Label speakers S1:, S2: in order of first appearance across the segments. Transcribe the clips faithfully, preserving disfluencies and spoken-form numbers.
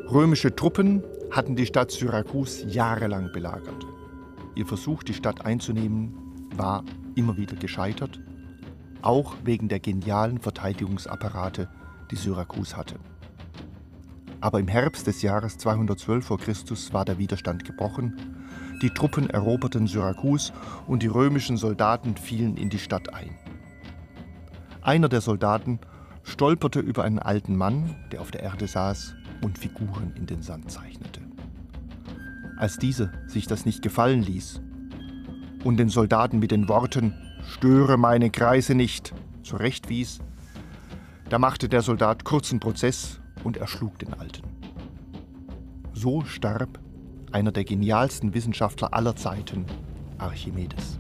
S1: Römische Truppen hatten die Stadt Syrakus jahrelang belagert. Ihr Versuch, die Stadt einzunehmen, war immer wieder gescheitert, auch wegen der genialen Verteidigungsapparate, die Syrakus hatte. Aber im Herbst des Jahres zweihundertzwölf vor Christus war der Widerstand gebrochen, die Truppen eroberten Syrakus und die römischen Soldaten fielen in die Stadt ein. Einer der Soldaten stolperte über einen alten Mann, der auf der Erde saß und Figuren in den Sand zeichnete. Als dieser sich das nicht gefallen ließ und den Soldaten mit den Worten »Störe meine Kreise nicht« zurechtwies, da machte der Soldat kurzen Prozess und erschlug den Alten. So starb einer der genialsten Wissenschaftler aller Zeiten, Archimedes.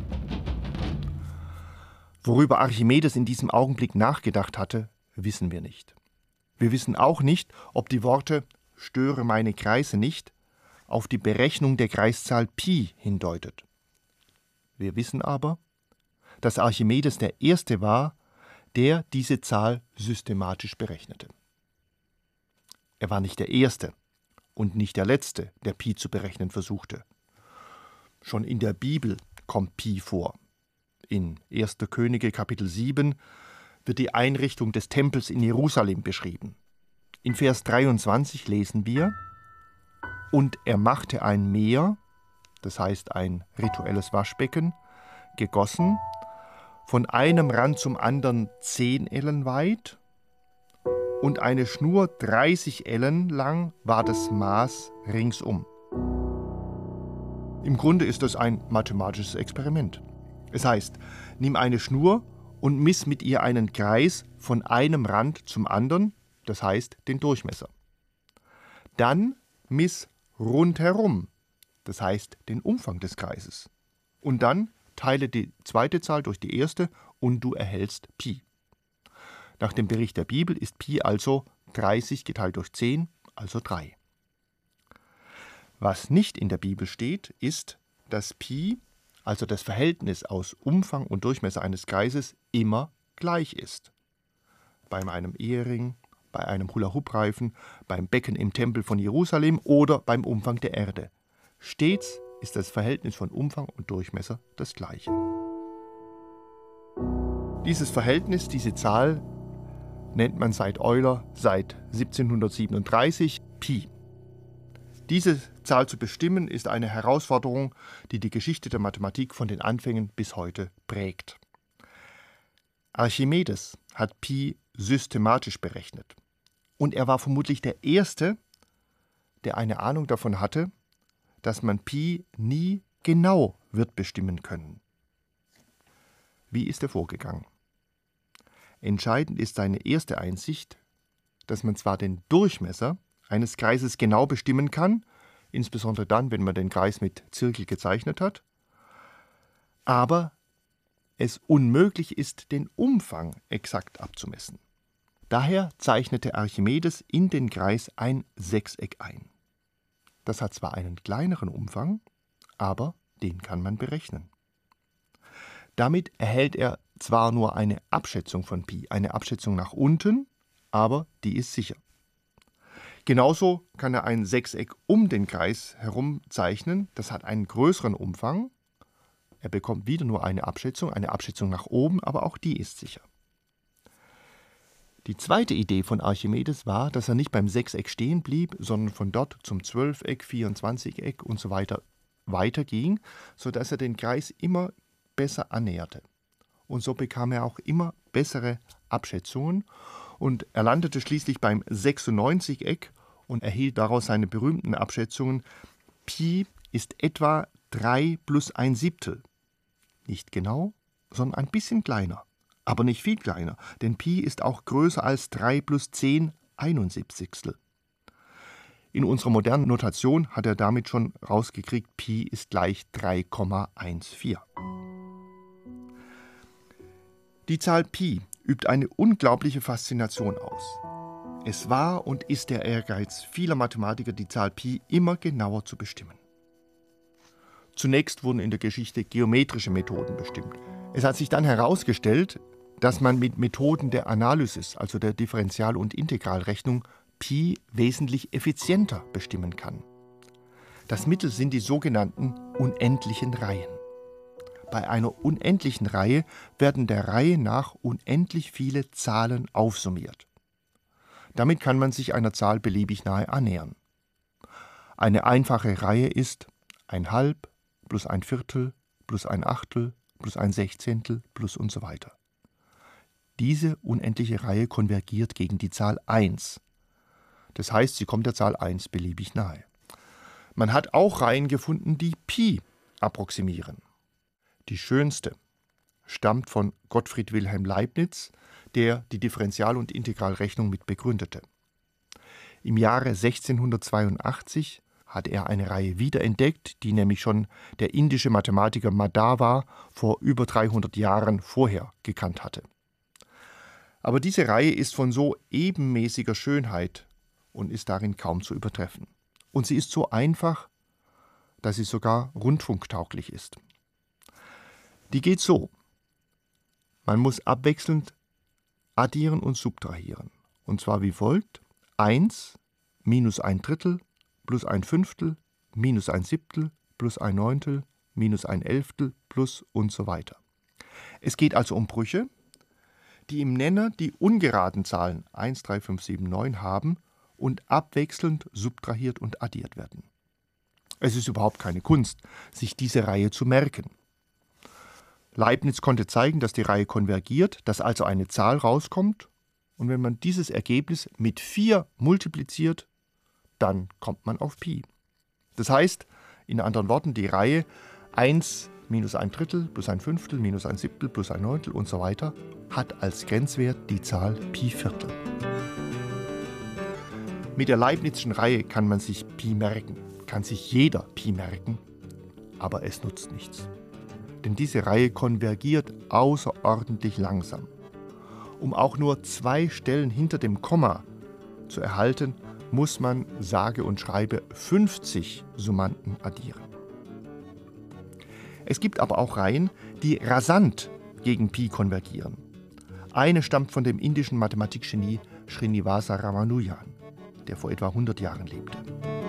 S1: Worüber Archimedes in diesem Augenblick nachgedacht hatte, wissen wir nicht. Wir wissen auch nicht, ob die Worte »Störe meine Kreise nicht« auf die Berechnung der Kreiszahl Pi hindeutet. Wir wissen aber, dass Archimedes der Erste war, der diese Zahl systematisch berechnete. Er war nicht der Erste und nicht der Letzte, der Pi zu berechnen versuchte. Schon in der Bibel kommt Pi vor. In erster Könige Kapitel sieben wird die Einrichtung des Tempels in Jerusalem beschrieben. In Vers dreiundzwanzig lesen wir: Und er machte ein Meer, das heißt ein rituelles Waschbecken, gegossen, von einem Rand zum anderen zehn Ellen weit, und eine Schnur dreißig Ellen lang war das Maß ringsum. Im Grunde ist das ein mathematisches Experiment. Es heißt, nimm eine Schnur und miss mit ihr einen Kreis von einem Rand zum anderen, das heißt den Durchmesser. Dann miss rundherum, das heißt den Umfang des Kreises. Und dann teile die zweite Zahl durch die erste und du erhältst Pi. Nach dem Bericht der Bibel ist Pi also dreißig geteilt durch zehn, also drei. Was nicht in der Bibel steht, ist, dass Pi, also das Verhältnis aus Umfang und Durchmesser eines Kreises, immer gleich ist. Bei einem Ehering, bei einem Hula-Hoop-Reifen, beim Becken im Tempel von Jerusalem oder beim Umfang der Erde. Stets ist das Verhältnis von Umfang und Durchmesser das gleiche. Dieses Verhältnis, diese Zahl, nennt man seit Euler seit siebzehnhundertsiebenunddreißig Pi. Diese Zahl zu bestimmen, ist eine Herausforderung, die die Geschichte der Mathematik von den Anfängen bis heute prägt. Archimedes hat Pi systematisch berechnet. Und er war vermutlich der Erste, der eine Ahnung davon hatte, dass man Pi nie genau wird bestimmen können. Wie ist er vorgegangen? Entscheidend ist seine erste Einsicht, dass man zwar den Durchmesser eines Kreises genau bestimmen kann, insbesondere dann, wenn man den Kreis mit Zirkel gezeichnet hat, aber es unmöglich ist, den Umfang exakt abzumessen. Daher zeichnete Archimedes in den Kreis ein Sechseck ein. Das hat zwar einen kleineren Umfang, aber den kann man berechnen. Damit erhält er zwar nur eine Abschätzung von Pi, eine Abschätzung nach unten, aber die ist sicher. Genauso kann er ein Sechseck um den Kreis herum zeichnen, das hat einen größeren Umfang. Er bekommt wieder nur eine Abschätzung, eine Abschätzung nach oben, aber auch die ist sicher. Die zweite Idee von Archimedes war, dass er nicht beim Sechseck stehen blieb, sondern von dort zum Zwölfeck, Vierundzwanzigeck und so weiter weiterging, sodass er den Kreis immer besser annäherte. Und so bekam er auch immer bessere Abschätzungen und er landete schließlich beim sechsundneunzigeck und erhielt daraus seine berühmten Abschätzungen: Pi ist etwa drei plus ein Siebtel. Nicht genau, sondern ein bisschen kleiner. Aber nicht viel kleiner, denn Pi ist auch größer als drei plus zehn einundsiebzigstel. In unserer modernen Notation hat er damit schon rausgekriegt, Pi ist gleich drei Komma vierzehn. Die Zahl Pi übt eine unglaubliche Faszination aus. Es war und ist der Ehrgeiz vieler Mathematiker, die Zahl Pi immer genauer zu bestimmen. Zunächst wurden in der Geschichte geometrische Methoden bestimmt. Es hat sich dann herausgestellt, dass man mit Methoden der Analysis, also der Differential- und Integralrechnung, Pi wesentlich effizienter bestimmen kann. Das Mittel sind die sogenannten unendlichen Reihen. Bei einer unendlichen Reihe werden der Reihe nach unendlich viele Zahlen aufsummiert. Damit kann man sich einer Zahl beliebig nahe annähern. Eine einfache Reihe ist ein Halb plus ein Viertel plus ein Achtel plus ein Sechzehntel plus und so weiter. Diese unendliche Reihe konvergiert gegen die Zahl eins. Das heißt, sie kommt der Zahl eins beliebig nahe. Man hat auch Reihen gefunden, die Pi approximieren. Die schönste stammt von Gottfried Wilhelm Leibniz, der die Differential- und Integralrechnung mit begründete. Im Jahre sechzehnhundertzweiundachtzig hat er eine Reihe wiederentdeckt, die nämlich schon der indische Mathematiker Madhava vor über dreihundert Jahren vorher gekannt hatte. Aber diese Reihe ist von so ebenmäßiger Schönheit und ist darin kaum zu übertreffen. Und sie ist so einfach, dass sie sogar rundfunktauglich ist. Die geht so: Man muss abwechselnd addieren und subtrahieren. Und zwar wie folgt: eins minus ein Drittel plus ein Fünftel minus ein Siebtel plus ein Neuntel minus ein Elftel plus und so weiter. Es geht also um Brüche, die im Nenner die ungeraden Zahlen eins, drei, fünf, sieben, neun haben und abwechselnd subtrahiert und addiert werden. Es ist überhaupt keine Kunst, sich diese Reihe zu merken. Leibniz konnte zeigen, dass die Reihe konvergiert, dass also eine Zahl rauskommt, und wenn man dieses Ergebnis mit vier multipliziert, dann kommt man auf Pi. Das heißt, in anderen Worten, die Reihe eins minus ein Drittel plus ein Fünftel minus ein Siebtel plus ein Neuntel und so weiter hat als Grenzwert die Zahl Pi Viertel. Mit der Leibnizschen Reihe kann man sich Pi merken, kann sich jeder Pi merken, aber es nutzt nichts. Denn diese Reihe konvergiert außerordentlich langsam. Um auch nur zwei Stellen hinter dem Komma zu erhalten, muss man sage und schreibe fünfzig Summanden addieren. Es gibt aber auch Reihen, die rasant gegen Pi konvergieren. Eine stammt von dem indischen Mathematikgenie Srinivasa Ramanujan, der vor etwa hundert Jahren lebte.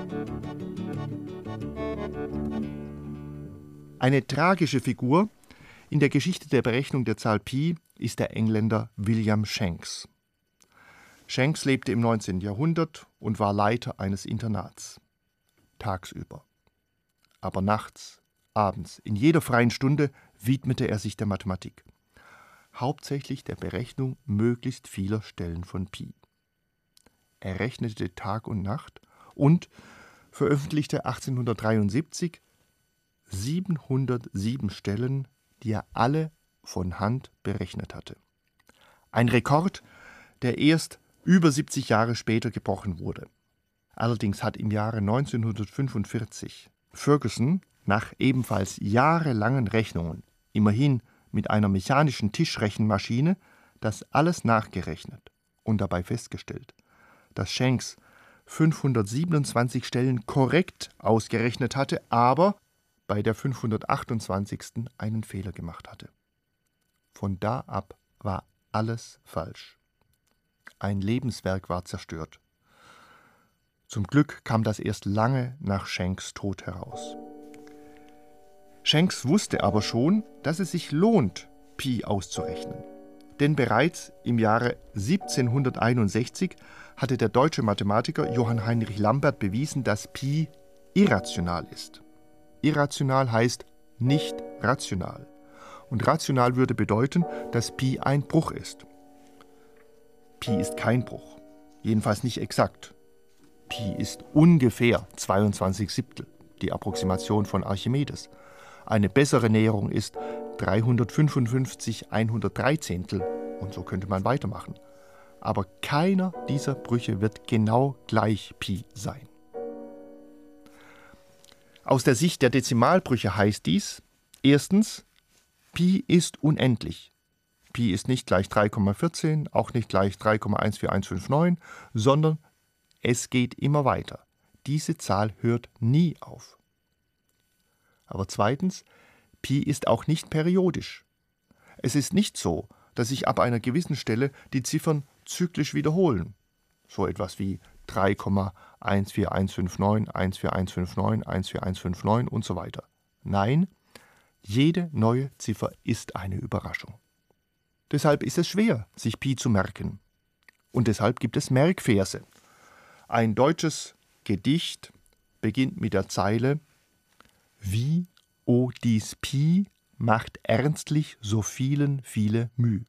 S1: Eine tragische Figur in der Geschichte der Berechnung der Zahl Pi ist der Engländer William Shanks. Shanks lebte im neunzehnten Jahrhundert und war Leiter eines Internats. Tagsüber. Aber nachts, abends, in jeder freien Stunde widmete er sich der Mathematik. Hauptsächlich der Berechnung möglichst vieler Stellen von Pi. Er rechnete Tag und Nacht und veröffentlichte achtzehnhundertdreiundsiebzig siebenhundertsieben Stellen, die er alle von Hand berechnet hatte. Ein Rekord, der erst über siebzig Jahre später gebrochen wurde. Allerdings hat im Jahre neunzehnhundertfünfundvierzig Ferguson nach ebenfalls jahrelangen Rechnungen, immerhin mit einer mechanischen Tischrechenmaschine, das alles nachgerechnet und dabei festgestellt, dass Shanks fünfhundertsiebenundzwanzig Stellen korrekt ausgerechnet hatte, aber bei der fünfhundertachtundzwanzigsten einen Fehler gemacht hatte. Von da ab war alles falsch. Ein Lebenswerk war zerstört. Zum Glück kam das erst lange nach Shanks Tod heraus. Shanks wusste aber schon, dass es sich lohnt, Pi auszurechnen. Denn bereits im Jahre siebzehnhunderteinundsechzig hatte der deutsche Mathematiker Johann Heinrich Lambert bewiesen, dass Pi irrational ist. Irrational heißt nicht rational. Und rational würde bedeuten, dass Pi ein Bruch ist. Pi ist kein Bruch, jedenfalls nicht exakt. Pi ist ungefähr zweiundzwanzig Siebtel, die Approximation von Archimedes. Eine bessere Näherung ist dreihundertfünfundfünfzig Einhundertdreizehntel und so könnte man weitermachen. Aber keiner dieser Brüche wird genau gleich Pi sein. Aus der Sicht der Dezimalbrüche heißt dies: Erstens, Pi ist unendlich. Pi ist nicht gleich drei Komma vierzehn, auch nicht gleich drei Komma eins vier eins fünf neun, sondern es geht immer weiter. Diese Zahl hört nie auf. Aber zweitens, Pi ist auch nicht periodisch. Es ist nicht so, dass sich ab einer gewissen Stelle die Ziffern zyklisch wiederholen. So etwas wie drei Komma eins vier eins fünf neun, eins vier eins fünf neun, eins vier eins fünf neun und so weiter. Nein, jede neue Ziffer ist eine Überraschung. Deshalb ist es schwer, sich Pi zu merken. Und deshalb gibt es Merkverse. Ein deutsches Gedicht beginnt mit der Zeile: Wie, o dies Pi, macht ernstlich so vielen viele Müh.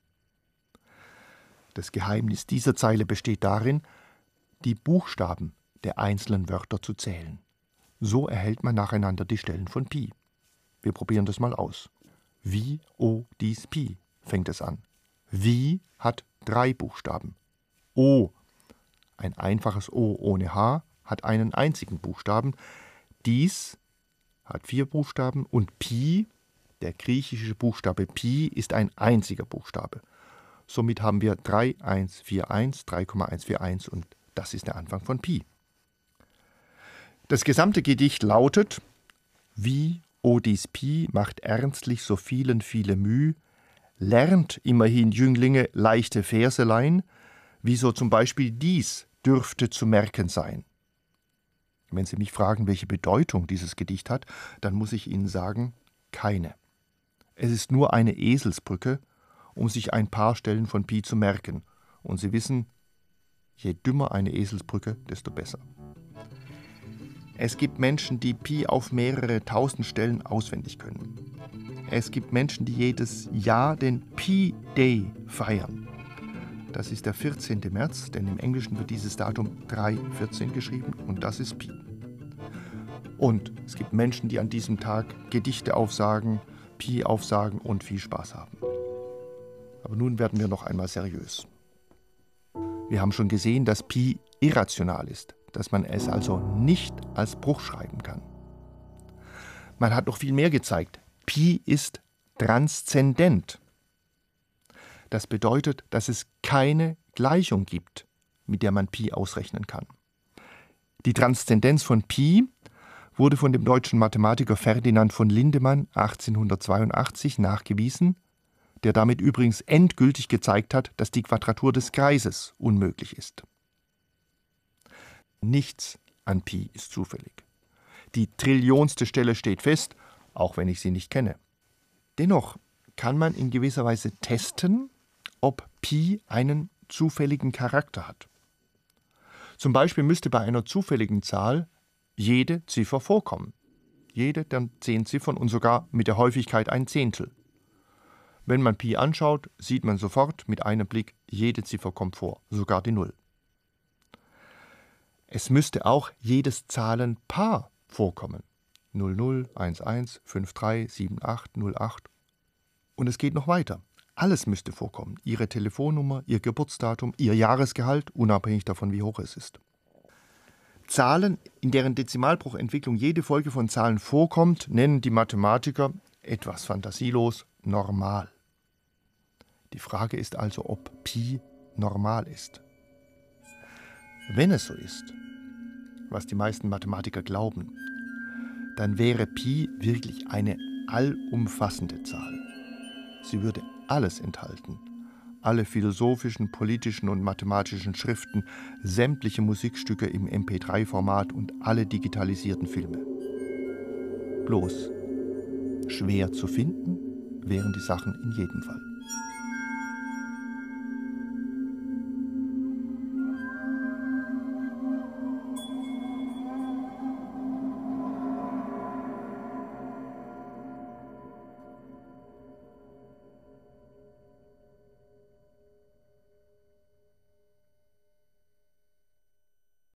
S1: Das Geheimnis dieser Zeile besteht darin, die Buchstaben der einzelnen Wörter zu zählen. So erhält man nacheinander die Stellen von Pi. Wir probieren das mal aus. Wie, o dies Pi, fängt es an. Wie hat drei Buchstaben. O, ein einfaches O ohne H, hat einen einzigen Buchstaben. Dies hat vier Buchstaben und Pi, der griechische Buchstabe Pi, ist ein einziger Buchstabe. Somit haben wir drei Komma eins vier eins, drei Komma eins vier eins und das ist der Anfang von Pi. Das gesamte Gedicht lautet: Wie, o dies Pi, macht ernstlich so vielen viele Müh, lernt immerhin, Jünglinge, leichte Verselein, wie so zum Beispiel dies dürfte zu merken sein. Wenn Sie mich fragen, welche Bedeutung dieses Gedicht hat, dann muss ich Ihnen sagen, keine. Es ist nur eine Eselsbrücke, um sich ein paar Stellen von Pi zu merken. Und Sie wissen, je dümmer eine Eselsbrücke, desto besser. Es gibt Menschen, die Pi auf mehrere tausend Stellen auswendig können. Es gibt Menschen, die jedes Jahr den Pi Day feiern. Das ist der vierzehnte März, denn im Englischen wird dieses Datum drei vierzehn geschrieben und das ist Pi. Und es gibt Menschen, die an diesem Tag Gedichte aufsagen, Pi aufsagen und viel Spaß haben. Aber nun werden wir noch einmal seriös. Wir haben schon gesehen, dass Pi irrational ist, dass man es also nicht als Bruch schreiben kann. Man hat noch viel mehr gezeigt. Pi ist transzendent. Das bedeutet, dass es keine Gleichung gibt, mit der man Pi ausrechnen kann. Die Transzendenz von Pi wurde von dem deutschen Mathematiker Ferdinand von Lindemann achtzehnhundertzweiundachtzig nachgewiesen, der damit übrigens endgültig gezeigt hat, dass die Quadratur des Kreises unmöglich ist. Nichts an Pi ist zufällig. Die trillionste Stelle steht fest, auch wenn ich sie nicht kenne. Dennoch kann man in gewisser Weise testen, ob Pi einen zufälligen Charakter hat. Zum Beispiel müsste bei einer zufälligen Zahl jede Ziffer vorkommen. Jede der zehn Ziffern und sogar mit der Häufigkeit ein Zehntel. Wenn man Pi anschaut, sieht man sofort mit einem Blick, jede Ziffer kommt vor, sogar die Null. Es müsste auch jedes Zahlenpaar vorkommen. null null, eins eins, fünf drei, sieben acht, null acht. Und es geht noch weiter. Alles müsste vorkommen. Ihre Telefonnummer, Ihr Geburtsdatum, Ihr Jahresgehalt, unabhängig davon, wie hoch es ist. Zahlen, in deren Dezimalbruchentwicklung jede Folge von Zahlen vorkommt, nennen die Mathematiker, etwas fantasielos, normal. Die Frage ist also, ob Pi normal ist. Wenn es so ist, was die meisten Mathematiker glauben, dann wäre Pi wirklich eine allumfassende Zahl. Sie würde alles enthalten. Alle philosophischen, politischen und mathematischen Schriften, sämtliche Musikstücke im M P drei Format und alle digitalisierten Filme. Bloß schwer zu finden wären die Sachen in jedem Fall.